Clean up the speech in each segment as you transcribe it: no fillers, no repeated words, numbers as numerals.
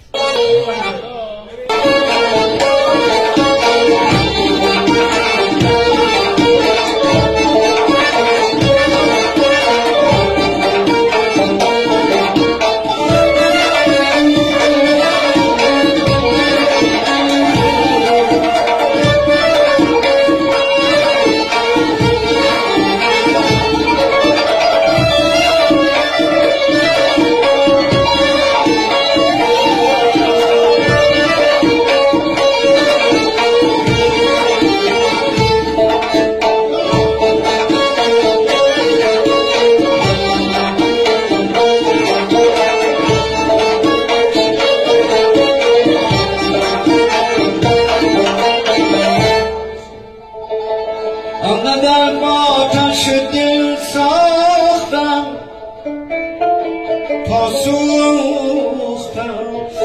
آنقدر با آتش دل ساختم تا سوختم،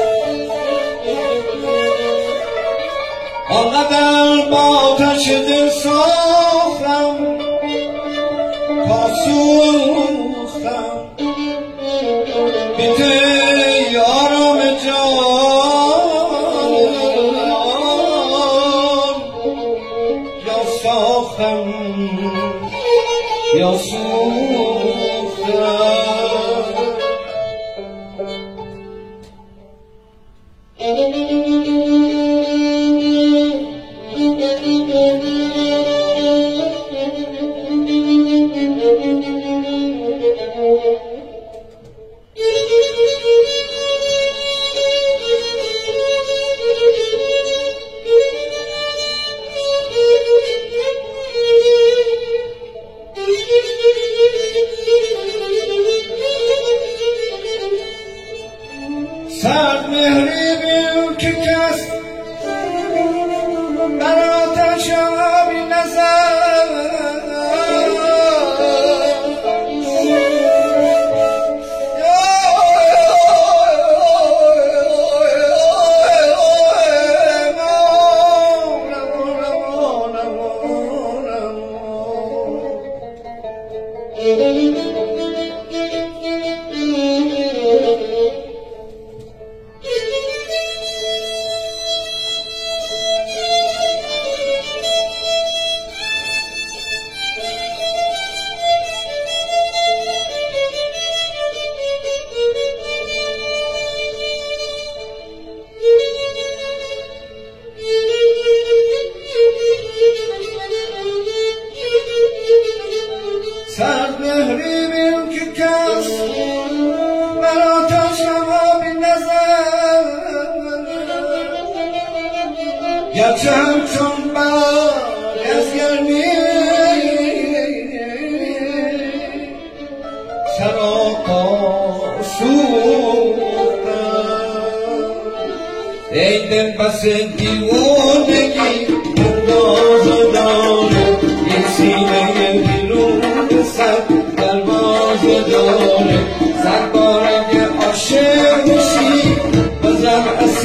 آنقدر با آتش دل ساختم تا سوختم، بیت یارم جان یا ساختم یا سوختم. سرد مهری بیم که کس بر آتش آبی نزد، سرد مهری بیم که کس بر آتش آبی نزد، گرچه همچون باد از گرمی سراپا سوختم. ای دل بس دیوانگی اندازه داره، یک سینه دروازه داره، سر بارم که عاشق میشی بازم